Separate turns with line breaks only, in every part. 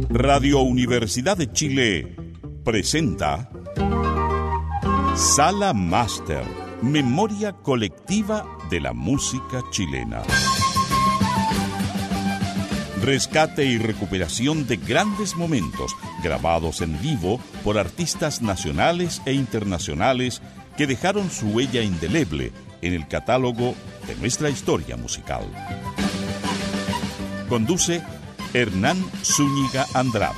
Radio Universidad de Chile presenta Sala Máster, memoria colectiva de la música chilena. Rescate y recuperación de grandes momentos grabados en vivo por artistas nacionales e internacionales que dejaron su huella indeleble en el catálogo de nuestra historia musical. Conduce Hernán Zúñiga Andrade.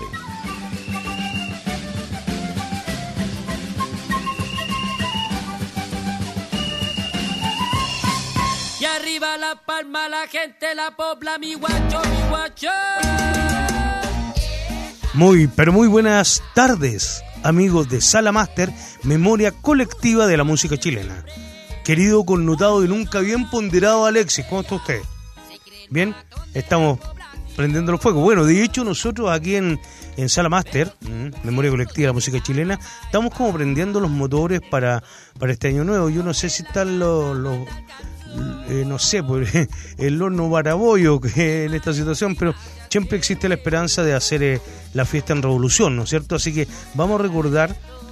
Y arriba la palma, la gente, la pobla, mi guacho, mi guacho.
Muy buenas tardes, amigos de Sala Máster, memoria colectiva de la música chilena. Querido connotado y nunca bien ponderado Alexis, ¿cómo está usted? Bien, estamos prendiendo el fuego. Bueno, de hecho nosotros aquí en Sala Máster, memoria colectiva de la música chilena, estamos como prendiendo los motores para este año nuevo. Yo no sé si están no sé, pues, el horno barabollo en esta situación, pero siempre existe la esperanza de hacer la fiesta en Revolución, ¿no es cierto? Así que vamos a recordar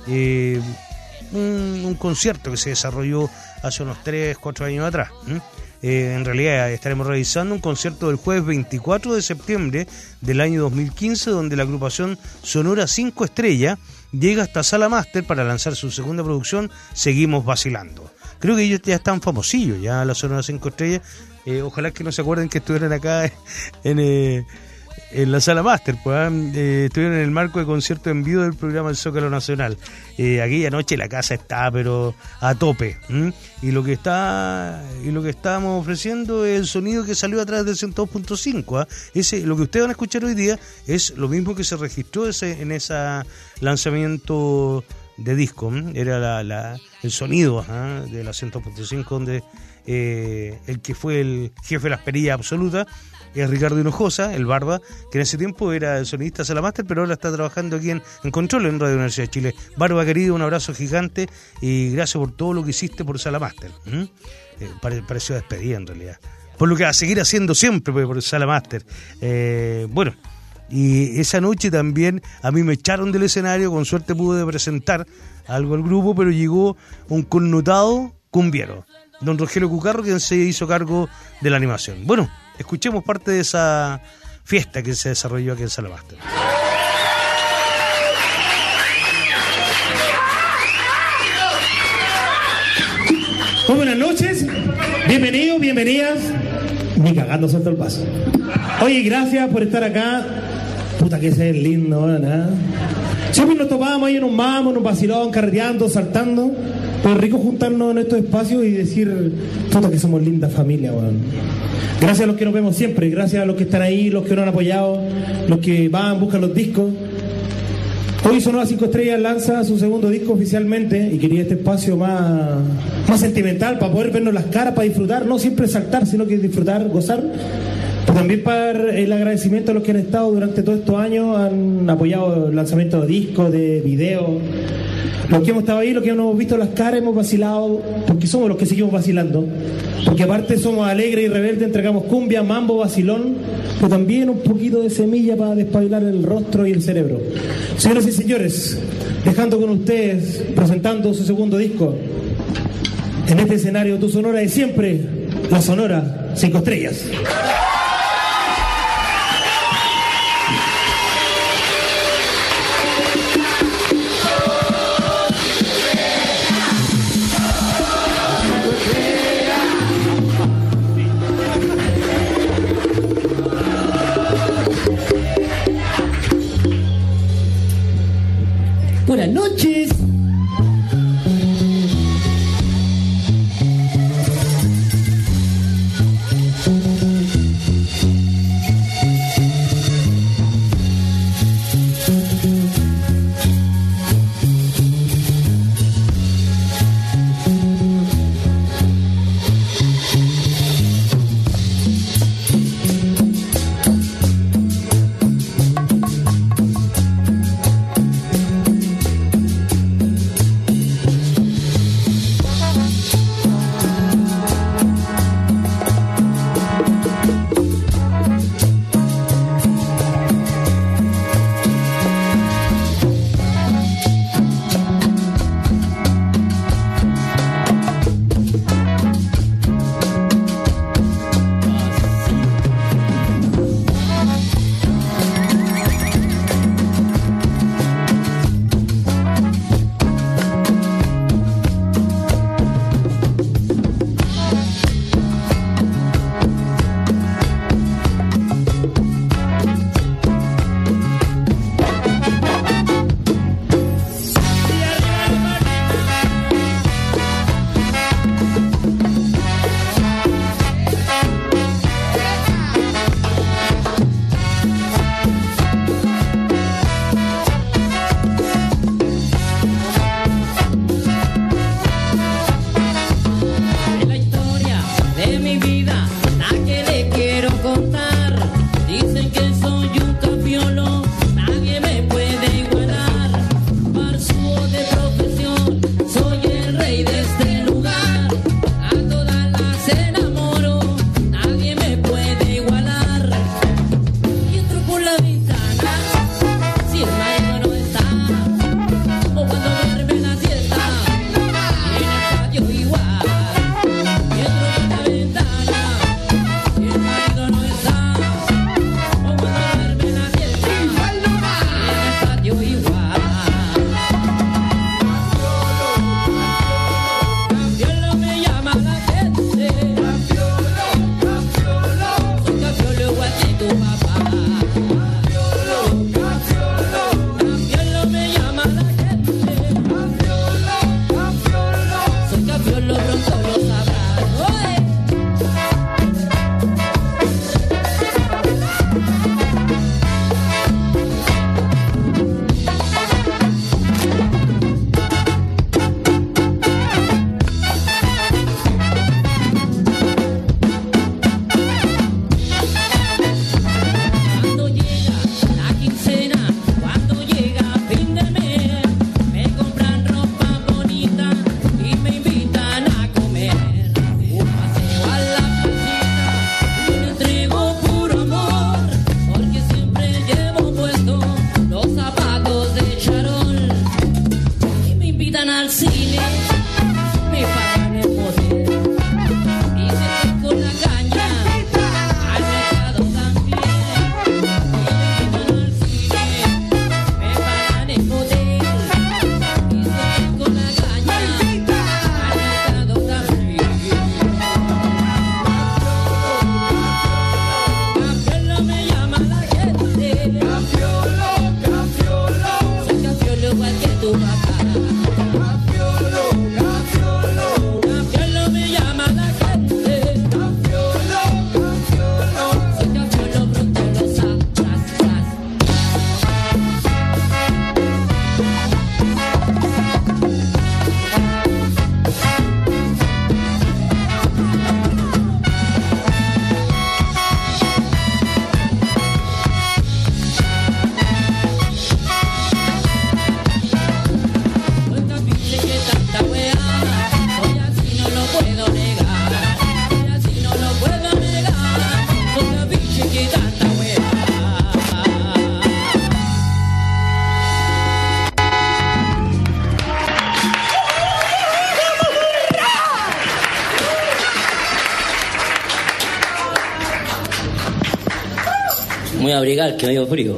un concierto que se desarrolló hace unos 3-4 años atrás. En realidad estaremos realizando un concierto del jueves 24 de septiembre del año 2015, donde la agrupación Sonora 5 Estrellas llega hasta Sala Máster para lanzar su segunda producción, Seguimos Vacilando. Creo que ellos ya están famosillos, ya la Sonora 5 Estrellas. Ojalá que no se acuerden que estuvieran acá en la Sala Máster, pues, estuvieron en el marco de concierto en vivo del programa El Zócalo Nacional. Aquella noche la casa está pero a tope, y lo que estamos ofreciendo es el sonido que salió a través del 102.5. Lo que ustedes van a escuchar hoy día es lo mismo que se registró en ese lanzamiento de disco. Era el sonido de la 100.5, donde el que fue el jefe de la aspería absoluta es Ricardo Hinojosa, el Barba, que en ese tiempo era el sonidista de Sala Máster, pero ahora está trabajando aquí en Control en Radio Universidad de Chile. Barba, querido, un abrazo gigante y gracias por todo lo que hiciste por Sala Máster. Pareció despedida en realidad, por lo que va a seguir haciendo siempre por Sala Máster. Bueno, y esa noche también a mí me echaron del escenario, con suerte pude presentar algo al grupo, pero llegó un connotado cumbiero, don Rogelio Cucarro, quien se hizo cargo de la animación. Bueno, escuchemos parte de esa fiesta que se desarrolló aquí en Sala Máster.
Muy buenas noches, bienvenidos, bienvenidas. Ni cagando salto el paso. Oye, gracias por estar acá. Puta que ese es lindo, ¿verdad? Siempre nos topábamos ahí en un mamo, en un vacilón, carreteando, saltando. Pero es rico juntarnos en estos espacios y decir, puta que somos linda familia, weón. Gracias a los que nos vemos siempre, gracias a los que están ahí, los que nos han apoyado, los que van, buscan los discos. Hoy Sonora 5 Estrellas lanza su segundo disco oficialmente y quería este espacio más sentimental para poder vernos las caras, para disfrutar, no siempre saltar, sino que disfrutar, gozar. Pero también para el agradecimiento a los que han estado durante todos estos años, han apoyado el lanzamiento de discos, de videos. Los que hemos estado ahí, los que hemos visto las caras, hemos vacilado, porque somos los que seguimos vacilando. Porque aparte somos alegres y rebeldes, entregamos cumbia, mambo, vacilón, pero también un poquito de semilla para despabilar el rostro y el cerebro. Señoras y señores, dejando con ustedes, presentando su segundo disco, en este escenario, tu Sonora de siempre, la Sonora 5 Estrellas. Buenas noches.
soy un capiolo, nadie me puede igualar. Barzudo de profesión, soy el rey de este lugar. A todas las enamoro, nadie me puede igualar. Y entro por la ventana, si el marido no está, o cuando duerme la siesta, en el patio igual. Y entro por la ventana, si el marido no está, o cuando duerme la siesta, en el patio igual. Capiolo me llama la gente, soy capiolo igual que tu papá. Capiolo me llama la gente, soy capiolo, pronto lo sabrás. ¡Oye! Cuando llega la quincena, cuando llega fin de mes, me compran ropa bonita y me invitan a comer. Un paseo a la placita y le entrego puro amor, porque siempre llevo puesto los zapatos de charol. Y me invitan al cine, me pagan el motel y se fue con la caña al mercado también. Y me invitan al cine, me pagan el motel y se fue con la caña al mercado también. Capiolo me llama la gente, soy capiolo igual que tu papá. Capiolo me llama la gente, soy capiolo, pronto lo sabrás. Soy capiche que tanta weá, soy así no lo puedo negar, soy así no lo puedo negar, soy capiche que tanta weá. Muy abrigar, que medio frío.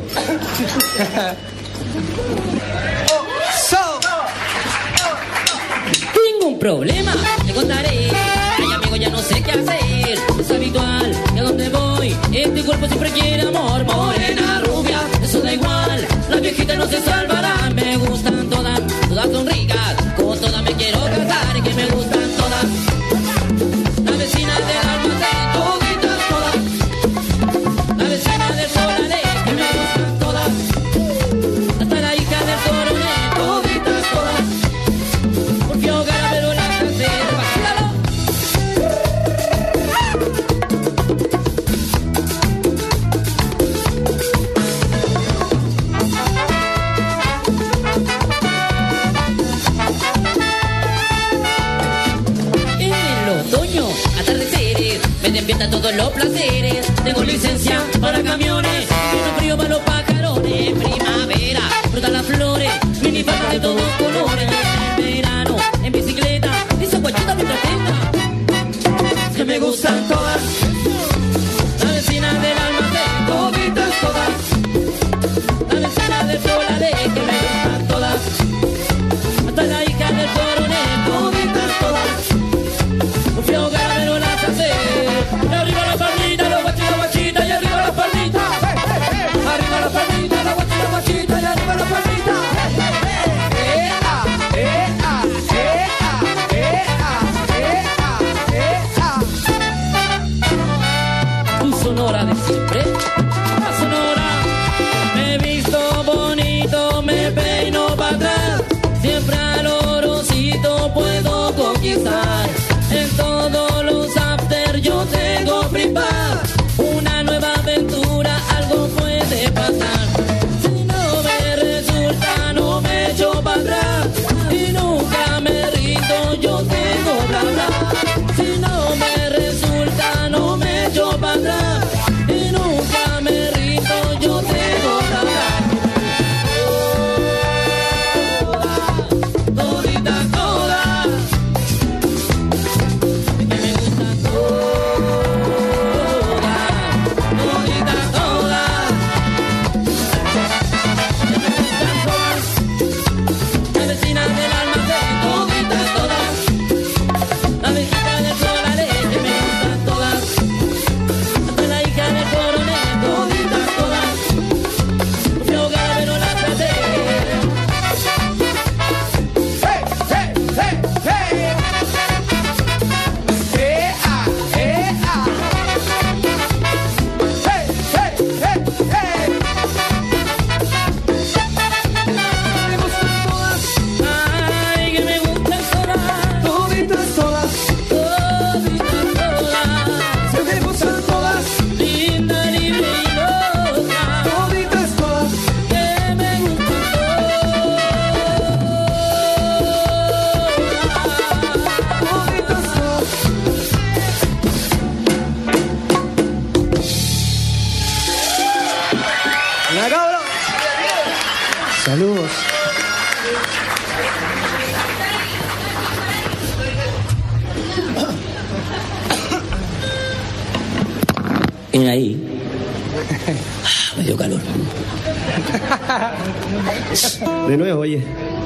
Tengo un problema, te contaré. Ay, amigo, ya no sé qué hacer. Es habitual, ¿y a dónde voy? Este cuerpo siempre quiere amor. Morena, rubia, eso da igual. Las viejitas no se salvarán. Me gustan todas, todas son ricas. Con todas me quiero casar, que me gustan todas. La vecina del almacén, toditas todas. La vecina del Solalé, que me gustan todas. Hasta la hija del coronel, toditas todas. Porque ahogar a Vero la casera, vacílalo. En el otoño, atardeceres, me despiertan todos los placeres. Tengo licencia para camiones, tengo frío para los pajarones. Primavera, brotan las flores, minifaldas de todos colores. En verano, en bicicleta, dice guachita mientras tenga. Que me gustan todas. La vecina del almacén, toditas todas. La vecina del Solalé, que me gustan todas. Hasta la hija del coronel, toditas todas. Un frío ganadero la casé. Y arriba la palmita, los guachitos, y arriba la
¡Hola, cabrón! Saludos.
Ven ahí. Me dio calor.
De nuevo, oye.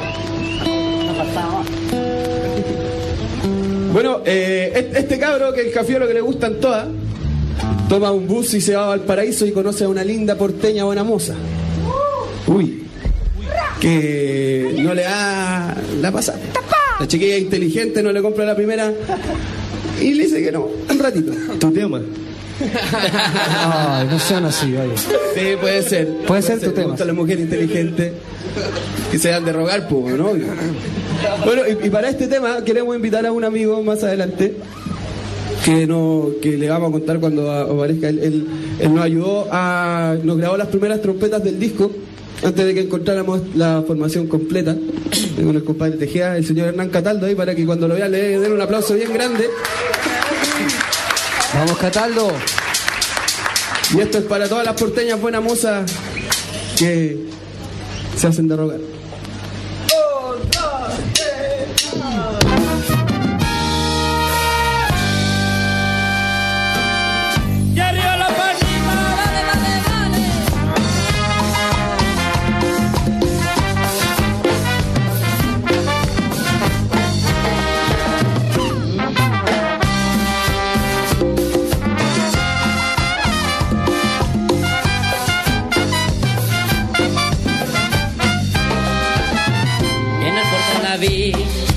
Bueno, este cabro que el cafiero que le gustan todas, toma un bus y se va a Valparaíso y conoce a una linda porteña buena moza. Uy. Que no le da la pasada. La chiquilla inteligente no le compra la primera y le dice que no, un ratito.
Tu tema.
Ay, no sean así, oye. Sí, puede ser.
Puede ser tu
Me
tema.
gusta la mujer inteligente que se dan de rogar, pues, ¿no? Bueno, y para este tema queremos invitar a un amigo más adelante que le vamos a contar cuando aparezca. Él nos ayudó nos grabó las primeras trompetas del disco antes de que encontráramos la formación completa con el compadre Tejeda, el señor Hernán Cataldo, ahí para que cuando lo vean le den un aplauso bien grande.
Vamos, Cataldo.
Y esto es para todas las porteñas buenas mozas que se hacen de rogar.
Y arriba la palma, dale, dale, dale. En el portal la vi,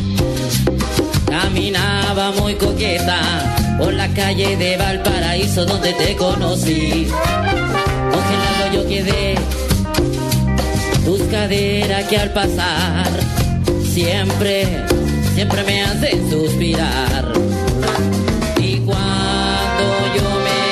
caminaba muy coqueta por la calle de Valparaíso donde te conocí. Congelado yo quedé, tus caderas que al pasar siempre me hacen suspirar. Y cuando yo me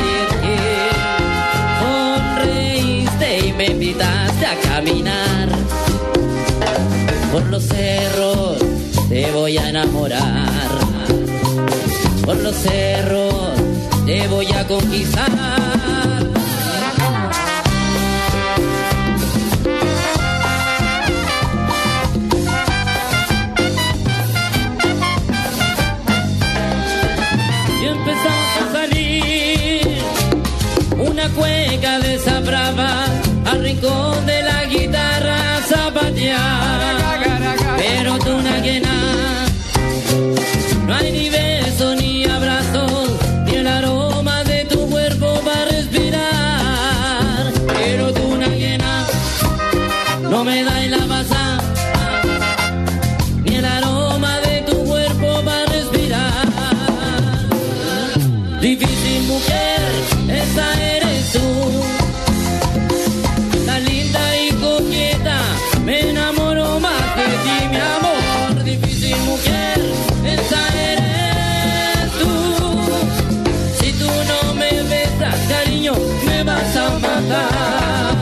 acerqué, sonreíste y me invitaste a caminar por los cerros. Te voy a enamorar, por los cerros te voy a conquistar. Y empezamos a salir una cueca de esa brava al rincón de la guitarra a zapatear. Pero tú una quena, no hay ni besos ni abrazos, ni el aroma de tu cuerpo para respirar. Pero tú una quena, no me da la pasada, ni el aroma de tu cuerpo para respirar. Difícil mujer, esa eres tú, tan linda y coqueta, me enamoro más de ti, mi amor. Difícil mujer, esa eres tú. Si tú no me besas, cariño, me vas a matar.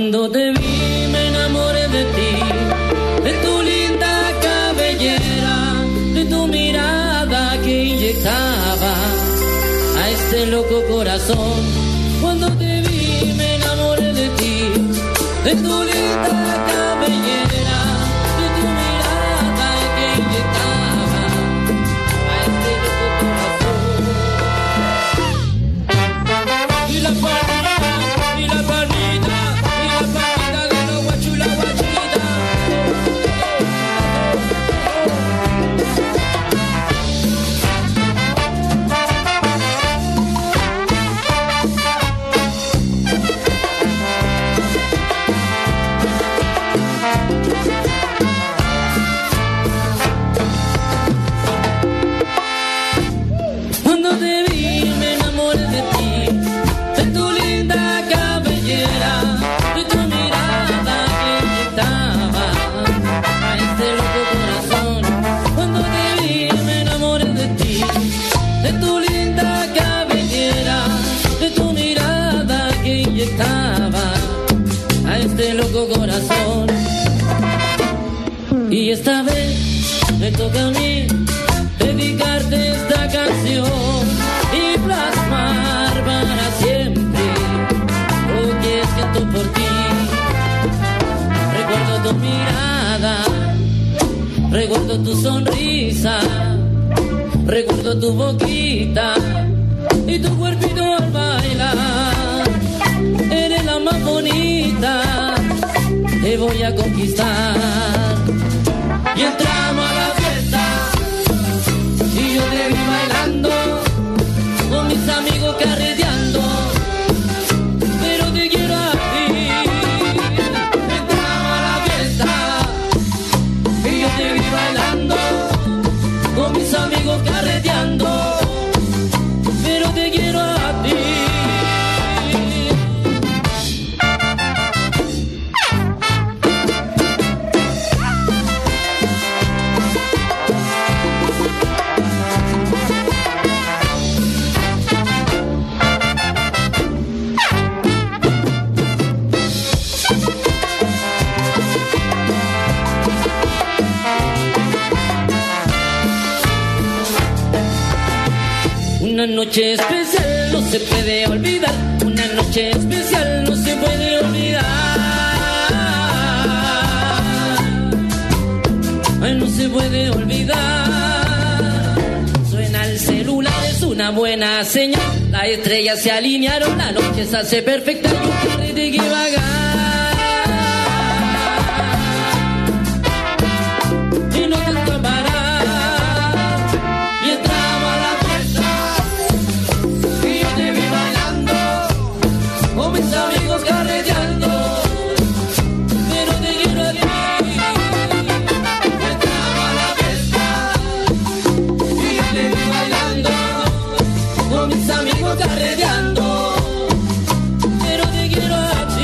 Cuando te vi me enamoré de ti, de tu linda cabellera, de tu mirada que inyectaba a este loco corazón. Cuando te vi me enamoré de ti, de tu linda cabellera, de tu mirada que inyectaba a este loco corazón. Y la palita, y la palita, y la palita de los guachula guachita. Cuando te vi me enamoré de ti, de tu linda cabellera, de tu mirada que inyectaba a este loco corazón. Cuando te vi me enamoré de ti, de tu linda cabellera, de tu mirada que inyectaba a este loco corazón. Y esta vez me toca a mí dedicarte esta canción y plasmar para siempre lo que siento por ti. Recuerdo tu mirada, recuerdo tu sonrisa, recuerdo tu boquita y tu cuerpito al bailar. Eres la más bonita, te voy a conquistar. Y entramos a la fiesta y yo te vi bailando con mis amigos carreteando, pero te quiero a ti. Entramos a la fiesta y yo te vi bailando con mis amigos carreteando, pero te quiero a ti. Una noche especial no se puede olvidar, una noche especial no se puede olvidar. Ay, no se puede olvidar. Suena el celular, es una buena señal. Las estrellas se alinearon, la noche se hace perfecta y un carrete que va a ganar. Y no te escaparás. Y entramos a la fiesta y yo te vi bailando con mis amigos carreteando, pero te quiero a ti. Entramos a la fiesta y yo te vi bailando con mis amigos carreteando, pero te quiero a ti.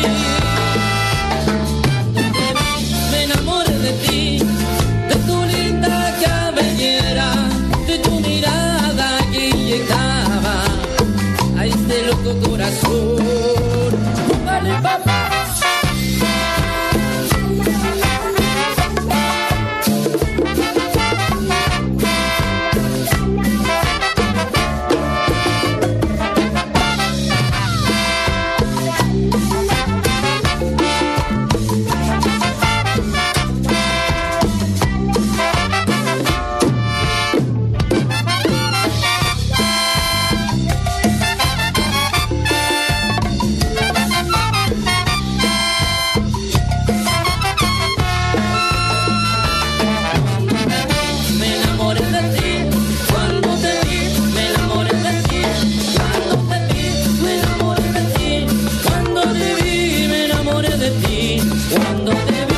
Me enamoré de ti, de tu linda cabellera, de tu mirada que inyectaba a este loco corazón. Vale, papá. Me enamoré de ti, cuando te vi, me enamoré de ti, cuando te vi, me enamoré de ti, cuando te vi, me enamoré de ti, cuando te vi, me enamoré de ti.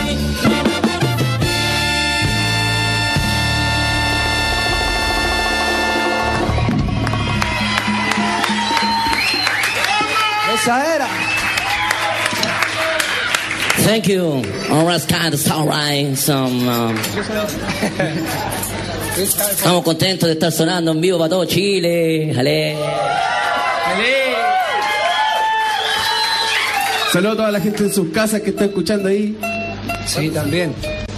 Esa era.
Thank you. All right, kind of alright. Estamos contentos de estar sonando en vivo para todo Chile. ¡Ale!
Saludos a toda la gente en sus casas que está escuchando ahí.
Sí, también.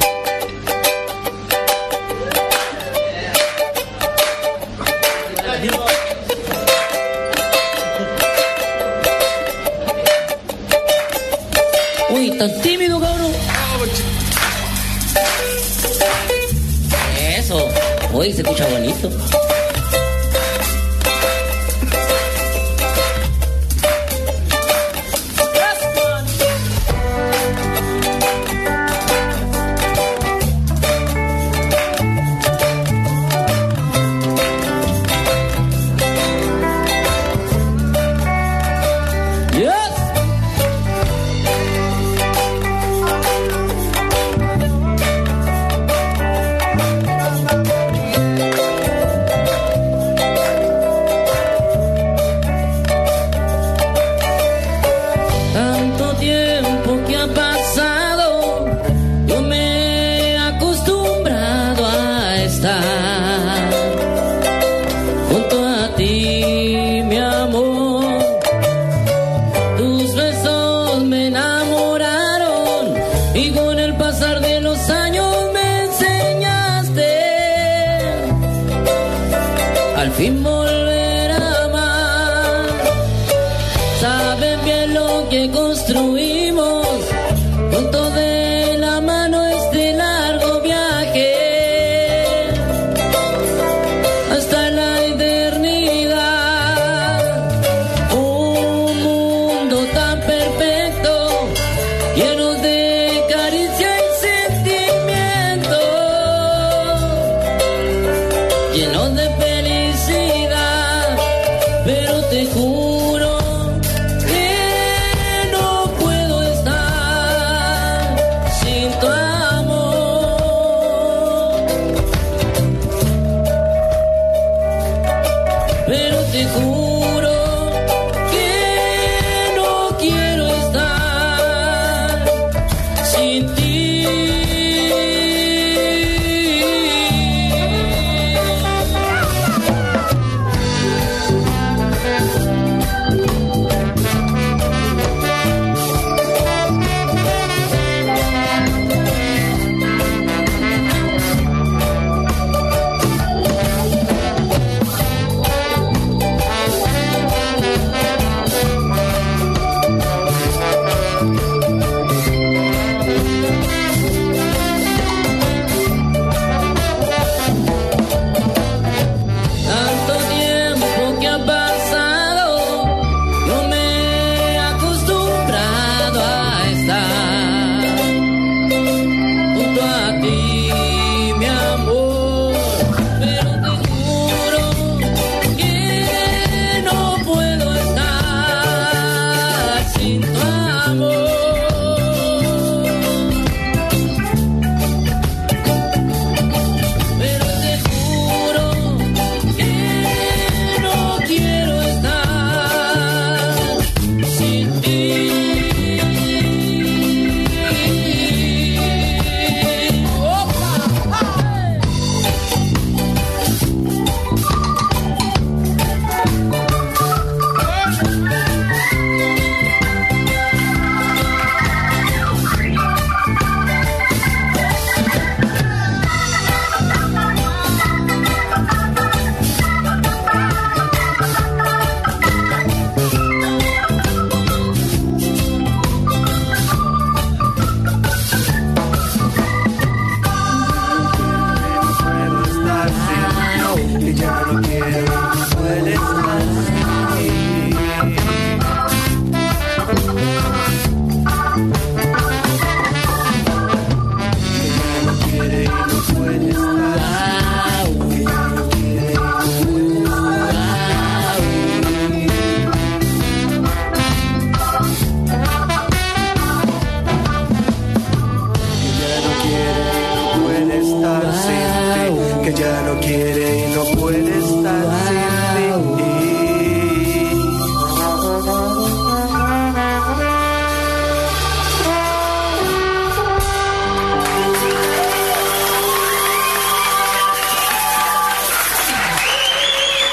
Uy, tan tímido, cabrón. Eso. Uy, se escucha bonito.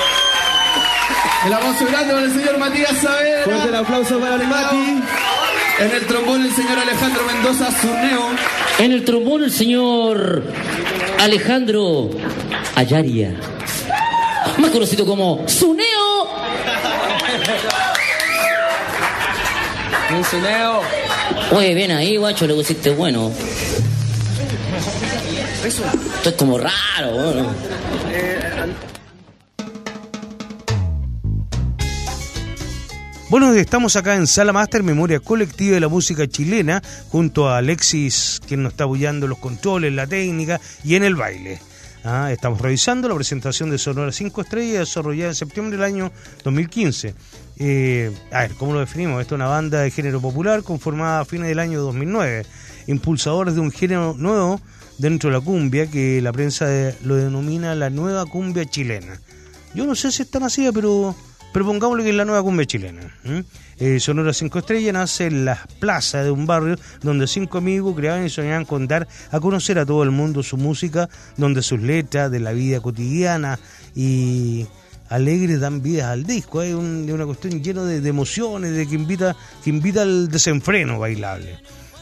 El aplauso grande para el señor Matías Saavedra.
Fuerte el aplauso para el Mati.
En el trombón el señor Alejandro Mendoza Zuneo.
En el trombón el señor Alejandro Ayaria, más conocido como Zuneo.
Un Zuneo.
Oye, bien ahí, guacho, le pusiste bueno. Esto es como raro, bueno.
Bueno, estamos acá en Sala Máster, Memoria Colectiva de la Música Chilena, junto a Alexis, quien nos está apoyando los controles, la técnica y en el baile. Estamos revisando la presentación de Sonora 5 Estrellas, desarrollada en septiembre del año 2015. A ver, ¿cómo lo definimos? Esta es una banda de género popular conformada a fines del año 2009, impulsadores de un género nuevo dentro de la cumbia, que la prensa lo denomina la nueva cumbia chilena. Yo no sé si es tan así, pero pongámosle que es la nueva cumbia chilena. Sonora 5 Estrellas nace en las plazas de un barrio donde 5 amigos creaban y soñaban con dar a conocer a todo el mundo su música, donde sus letras de la vida cotidiana y alegres dan vida al disco. Hay una cuestión llena de emociones, de que invita al desenfreno bailable.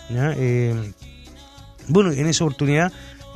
Bueno, en esa oportunidad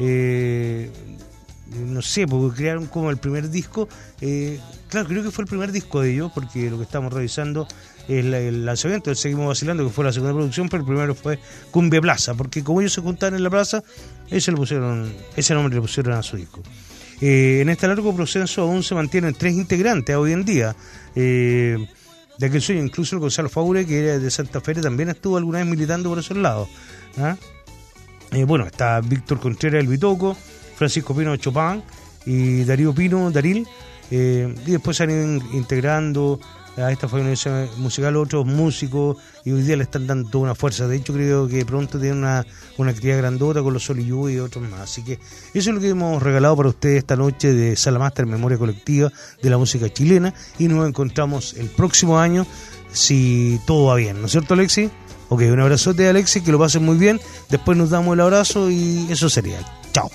no sé, porque crearon como el primer disco. Claro, creo que fue el primer disco de ellos, porque lo que estamos revisando es el lanzamiento, Seguimos Vacilando, que fue la segunda producción, pero el primero fue Cumbia Plaza, porque como ellos se juntaban en la plaza, ese nombre le pusieron a su disco. En este largo proceso aún se mantienen 3 integrantes hoy en día. De aquel sueño, incluso el Gonzalo Faure, que era de Santa Fe, también estuvo alguna vez militando por esos lados. Bueno, está Víctor Contreras, el Bitoco, Francisco Pino Chopin y Darío Pino, Daril, y después se han ido integrando a esta formación musical otros músicos, y hoy día le están dando toda una fuerza. De hecho, creo que pronto tienen una actividad grandota con los Sol y Lluvia y otros más. Así que eso es lo que hemos regalado para ustedes esta noche de Sala Máster, Memoria Colectiva de la Música Chilena, y nos encontramos el próximo año si todo va bien, ¿no es cierto, Alexis? Ok, un abrazote, Alexis, que lo pasen muy bien. Después nos damos el abrazo y eso sería. Chao.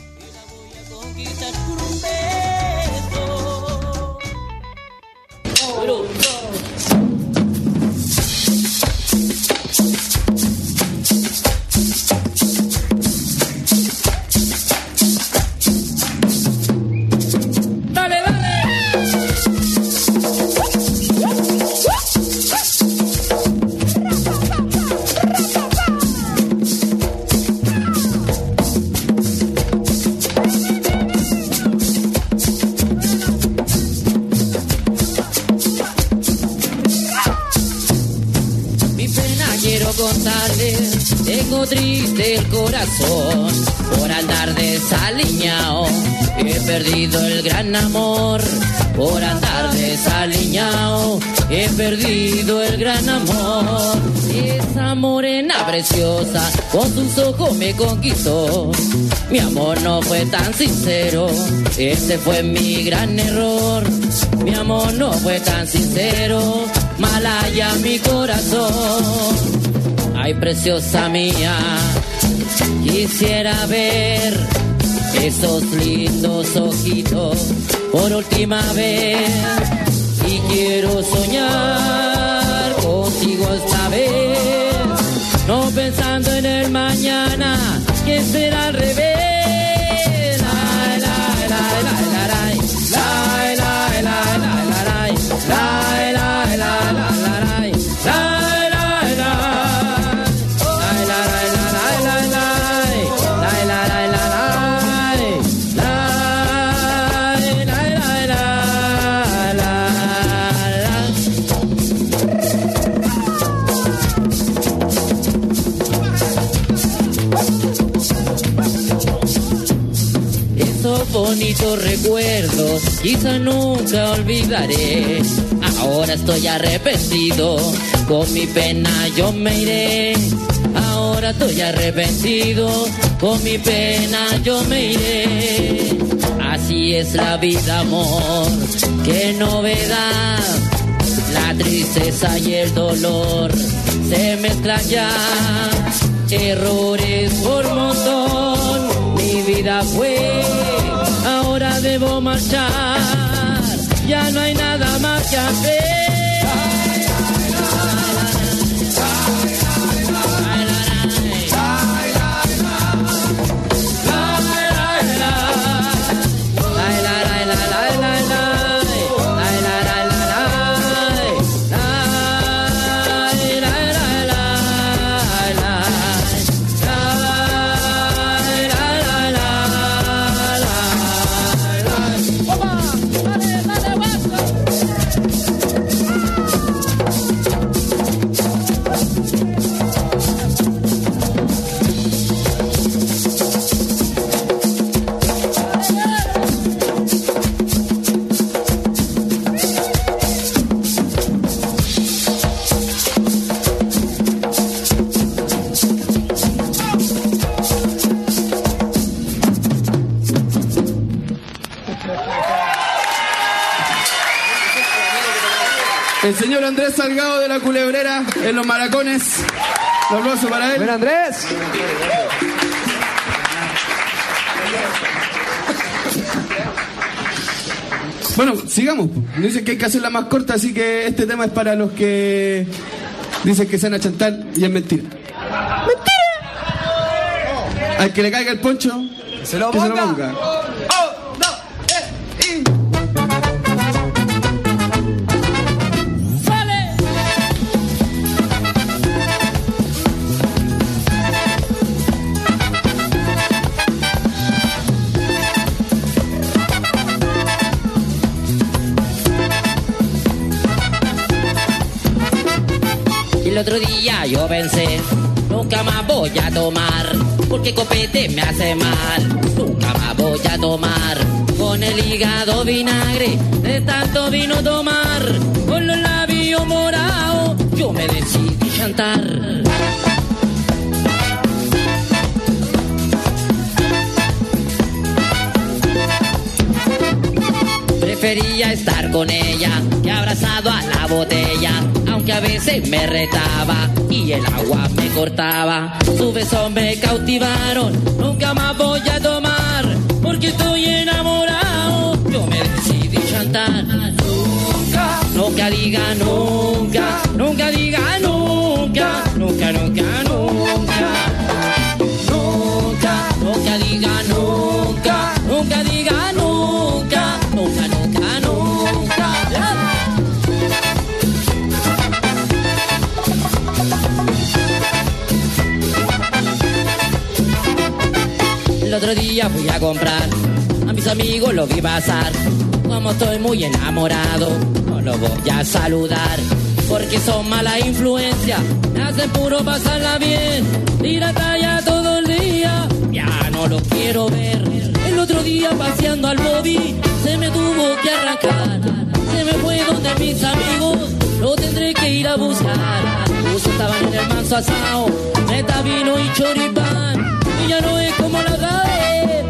Tengo triste el corazón por andar desaliñao. He perdido el gran amor por andar desaliñao. He perdido el gran amor. Esa morena preciosa con sus ojos me conquistó. Mi amor no fue tan sincero, ese fue mi gran error. Mi amor no fue tan sincero, malaya mi corazón. Ay, preciosa mía, quisiera ver esos lindos ojitos por última vez. Y quiero soñar contigo esta vez, no pensando en el mañana, que será al revés. Bonitos recuerdos, quizá nunca olvidaré. Ahora estoy arrepentido, con mi pena yo me iré. Ahora estoy arrepentido, con mi pena yo me iré. Así es la vida, amor, qué novedad. La tristeza y el dolor se mezclan ya. Errores por montón, mi vida fue. Ahora debo marchar, ya no hay nada más que hacer.
El señor Andrés Salgado de la Culebrera en Los Maracones. Un aplauso para él.
¡Buen Andrés!
Bueno, sigamos. Dicen que hay que hacerla más corta, así que este tema es para los que dicen que se van a chantar y es mentira. ¡Mentira! Al que le caiga el poncho,
¡Que se lo
que se lo
ponga!
ponga.
El otro día yo pensé, nunca más voy a tomar, porque copete me hace mal. Nunca más voy a tomar, con el hígado vinagre, de tanto vino tomar. Con los labios morados, yo me decidí chantar. Prefería estar con ella que abrazado a la botella, aunque a veces me retaba y el agua me cortaba. Sus besos me cautivaron, nunca más voy a tomar, porque estoy enamorado, yo me decidí chantar. Nunca, nunca diga nunca, nunca diga nunca, nunca, nunca, nunca. Nunca, nunca diga nunca, nunca diga nunca, nunca, nunca, nunca. El otro día fui a comprar, a mis amigos los vi pasar. Como estoy muy enamorado, no los voy a saludar, porque son mala influencia, me hacen puro pasarla bien. Ir a talla todo el día, ya no los quiero ver. El otro día paseando al Bobby, se me tuvo que arrancar. Se me fue donde mis amigos, lo tendré que ir a buscar. Justo estaban en el manso asado, neta vino y choripán, y ya no es como la otra vez.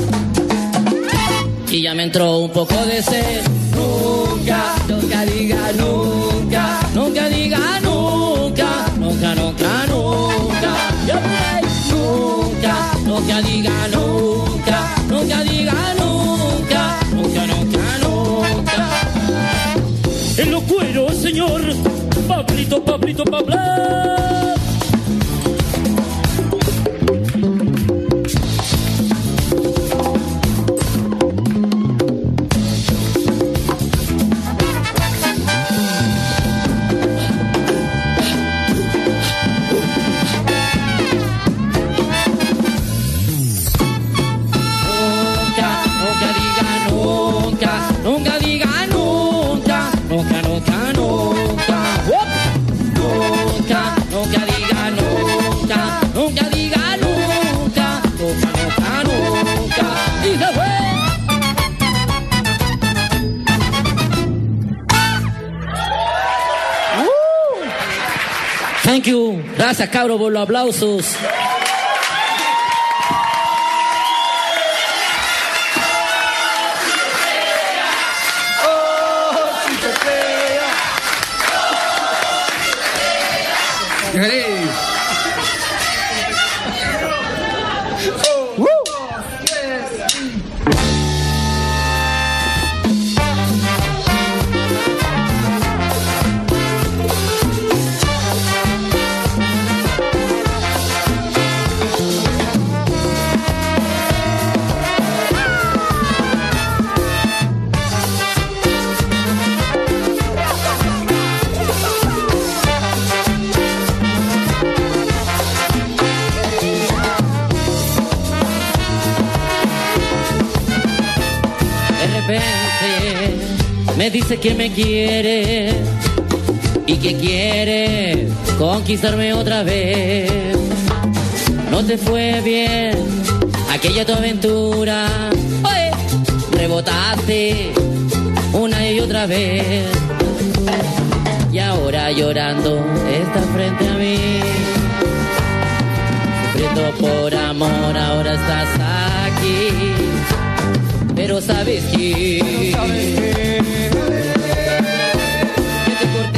Y ya me entró un poco de sed. Nunca, nunca diga nunca, nunca diga nunca, nunca, nunca, nunca. Yo play. Nunca, nunca diga nunca, nunca diga nunca, nunca, nunca, nunca.
En los cueros, señor, Pablito, Pablito, Pablo.
Nunca diga nunca, nunca, nunca, nunca. Nunca, nunca diga nunca, nunca diga nunca, nunca, nunca, nunca. Y se fue. Thank you. Gracias, cabros, por los aplausos. Me dice que me quiere y que quiere conquistarme otra vez. No te fue bien aquella tu aventura. Oye, rebotaste una y otra vez. Y ahora llorando estás frente a mí. Sufriendo por amor, ahora estás aquí. Pero sabes que te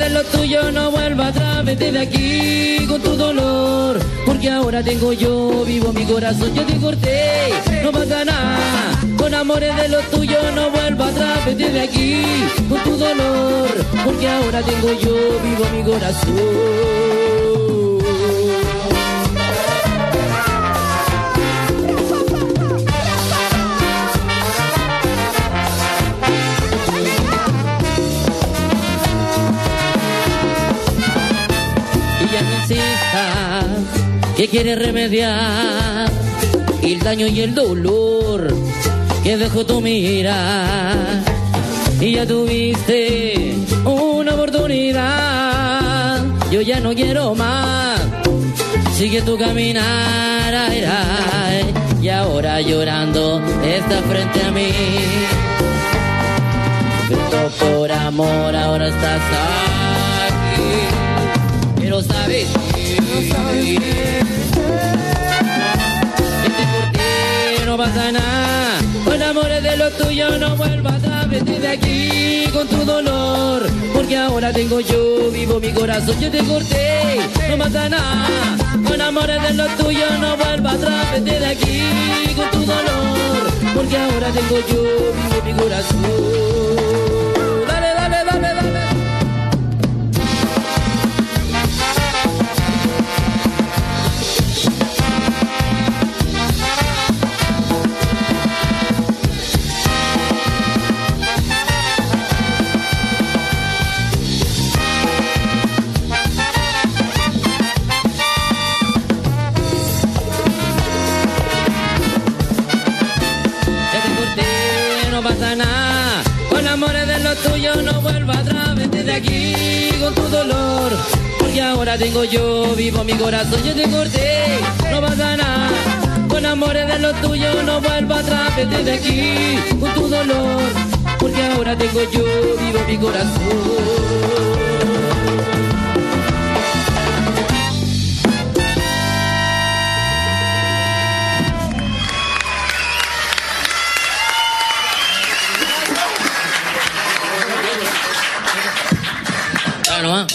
de lo tuyo, no vuelva atrás, vete de aquí con tu dolor, porque ahora tengo yo vivo mi corazón, yo te corté, no pasa nada, con amores de lo tuyo, no vuelva atrás, vete de aquí con tu dolor, porque ahora tengo yo vivo mi corazón. Que quiere remediar el daño y el dolor que dejó tu mirar, y ya tuviste una oportunidad, yo ya no quiero más, sigue tu caminar, ay, ay, y ahora llorando está frente a mí, pero por amor ahora estás aquí, pero sabes no pasa nada, con amores de lo tuyo no vuelvas atrás, vete de aquí con tu dolor, porque ahora tengo yo vivo mi corazón, yo te corté, no pasa nada, con amores de lo tuyo no vuelvas atrás, vete de aquí con tu dolor, porque ahora tengo yo vivo mi corazón. Dale, dale, dale, dale. Con amores de lo tuyo no vuelva atrás, vete de aquí con tu dolor, porque ahora tengo yo vivo mi corazón, yo te corté, no pasa nada, con amores de lo tuyo no vuelva atrás, vete de aquí con tu dolor, porque ahora tengo yo vivo mi corazón. Nomás.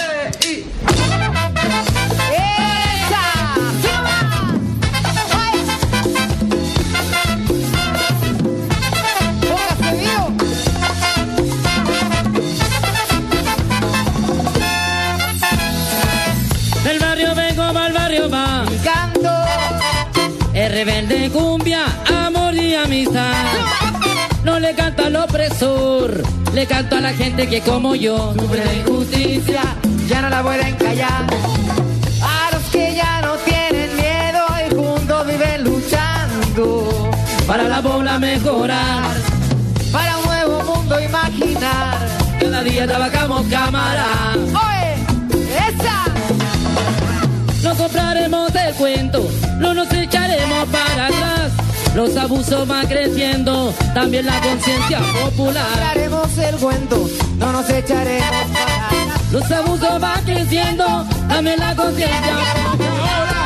Del barrio vengo, va al barrio va.
Canto.
Es rebelde cumbia, amor y amistad. No le canto al opresor, le canto a la gente que como yo
sufre la injusticia, ya no la pueden callar. A los que ya no tienen miedo y juntos viven luchando
para la bola mejorar,
para un nuevo mundo imaginar.
Cada día trabajamos cámara.
¡Oye! ¡Esa!
No compraremos el cuento, no nos echaremos para atrás. Los abusos van creciendo, también la conciencia popular.
Haremos el cuento, no nos echaremos para atrás.
Los abusos van creciendo, también la conciencia popular.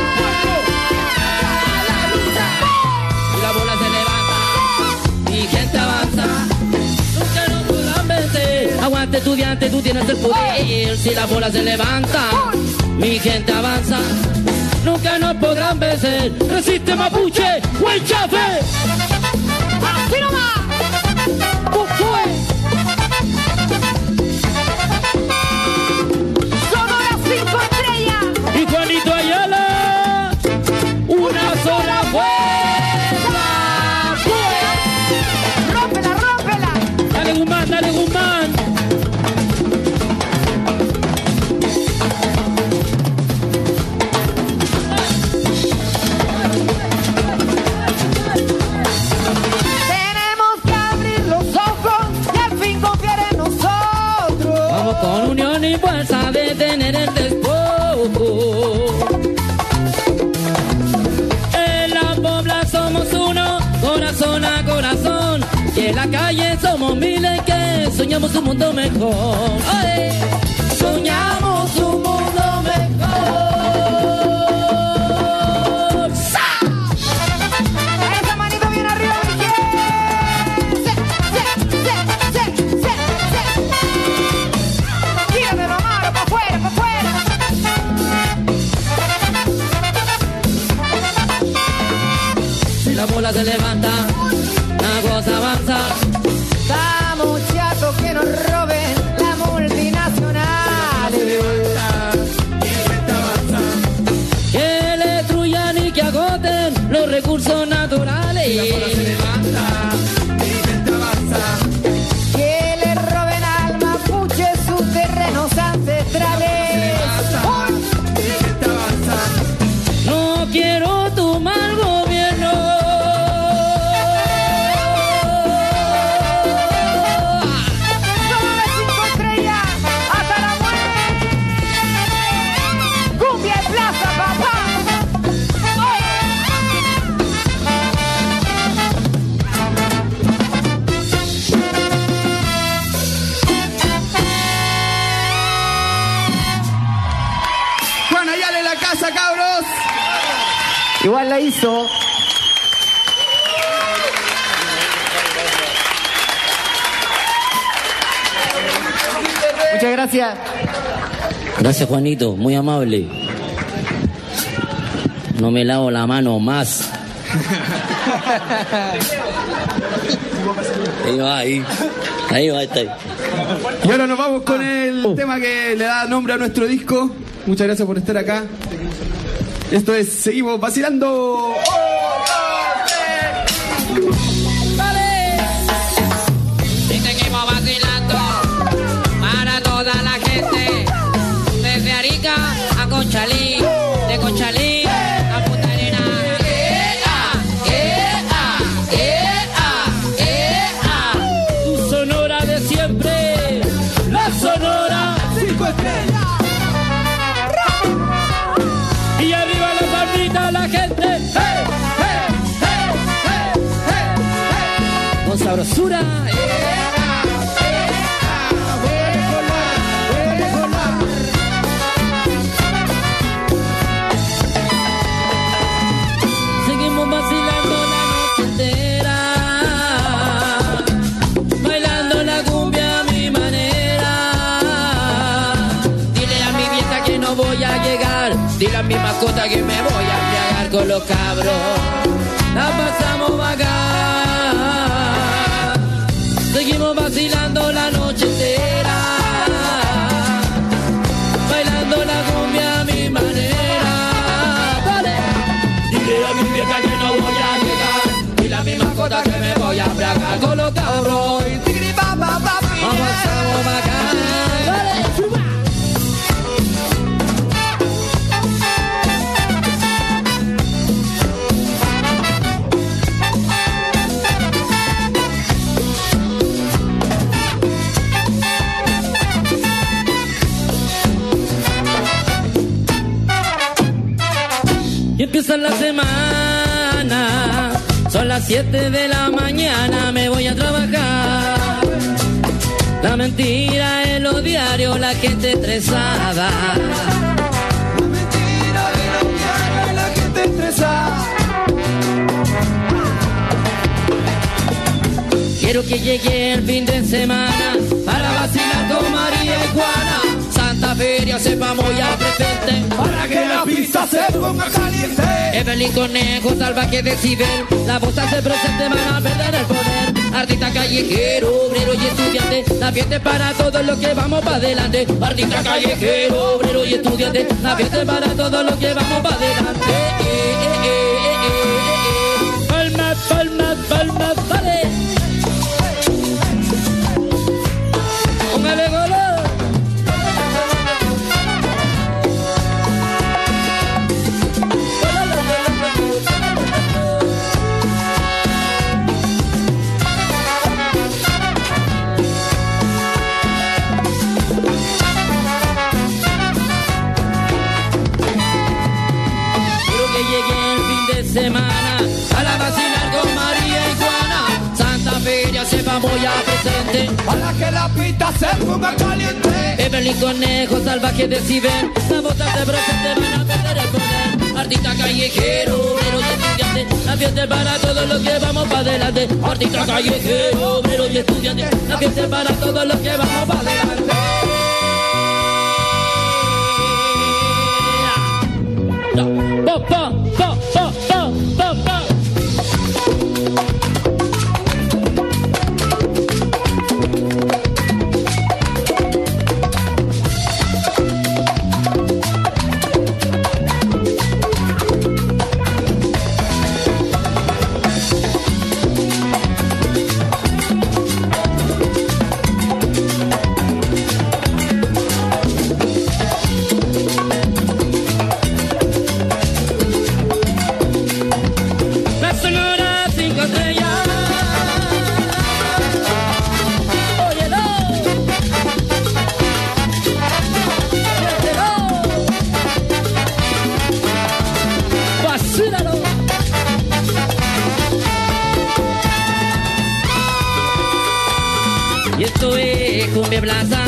Y la bola se levanta, mi gente avanza. Nunca nos podrán vencer. Aguante estudiante, tú tienes el poder. Si la bola se levanta, mi gente avanza. Nunca nos podrán vencer. Resiste Mapuche, Huaychafe.
¡Así nomás! ¡Sonora 5 estrellas!
Y Juanito Ayala, una sola fuerza.
¡Rómpela, rómpela!
Dale Guzmán, dale Guzmán. Con unión y fuerza de tener el despojo. En la Pobla somos uno, corazón a corazón. Y en la calle somos miles que soñamos un mundo mejor. ¡Ay! Soñamos un mundo mejor. ¡Sa!
Esa manito bien arriba, Miguel. ¡Se! ¡Tírame, mamá!
la bola se levanta, la cosa avanza.
Estamos chatos que nos roben la multinacional.
Que le destruyan y que agoten los recursos naturales.
Que le roben al mapuche sus terrenos ancestrales.
No quiero tu mal gobierno.
Tómame 5 estrellas hasta la muerte. Cumbia en plaza, papá.
Juan Ayala en la casa, cabros.
Igual la hizo. Muchas gracias.
Gracias, Juanito, muy amable. No me lavo la mano más. Ahí va, está ahí.
Y ahora nos vamos con el tema que le da nombre a nuestro disco. Muchas gracias por estar acá. Esto es Seguimos Vacilando.
Y seguimos vacilando para toda la gente, desde Arica a Conchalí, de Conchalí a Punta Arenas. Tu Sonora de siempre, la Sonora 5 estrellas. Y arriba la palmita la gente, hey, hey, hey, hey, hey, hey. Con sabrosura. Seguimos vacilando la noche entera, bailando la cumbia a mi manera. Dile a mi vieja que no voy a llegar, dile a mi mascota que me voy a embriagar con los cabros. La pasamos bacán, seguimos vacilando la noche entera, bailando la cumbia a mi manera. Dale. Dile a mi vieja que no voy a llegar, dile a mi mascota que me voy a embriagar con los cabros. La pasamos bacán. Dale. Suba. Y empieza la semana, son las 7 de la mañana, me voy a trabajar. La mentira en los diarios, la gente estresada. La mentira en los diarios, la gente estresada. Quiero que llegue el fin de semana para vacilar con María y Juana. Santa Feria sepamos ya presente para que la pista se ponga caliente. Evelyn Conejo, Salvaje Decibel, la voz hace presente, van a perder el poder. Artista callejero, obrero y estudiante, la fiesta es para todos los que vamos para adelante. Artista callejero, obrero y estudiante, la fiesta es para todos los que vamos para adelante. Palmas, palmas, palmas, vale. Póngale golo. Semana para vacilar con María y Juana. Santa Feria se vamos ya presente para que la pista se ponga caliente. Evelyn Conejo, Salvaje Decibel, la voz hace presente, van a perder el poder. Artista callejero, obrero y estudiante, la fiesta es para todos los que vamos para adelante. Artista callejero, obrero y estudiante, la fiesta es para todos los que vamos para adelante. Pa, pa, pa, pa, pa, pa, pa. Cumbia Plaza,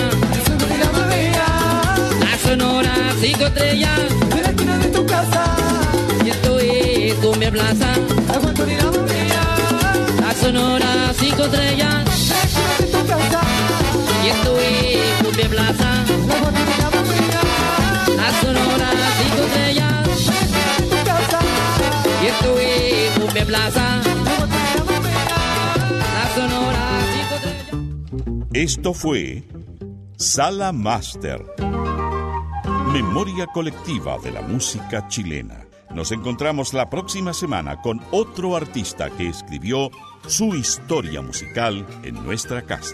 la Sonora 5 estrellas,
de la esquina de tu casa,
y esto es Cumbia Plaza,
la Guantonera María,
la Sonora 5 estrellas,
de la esquina de tu casa,
y esto es Cumbia Plaza,
la Guantonera María,
la Sonora 5 estrellas,
de la esquina de tu casa,
y esto es Cumbia Plaza,
la Guantonera María.
la Sonora 5 estrellas.
Esto fue Sala Master, memoria colectiva de la música chilena. Nos encontramos la próxima semana con otro artista que escribió su historia musical en nuestra casa.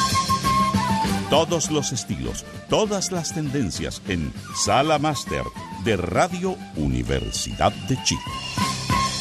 Todos los estilos, todas las tendencias en Sala Master de Radio Universidad de Chile.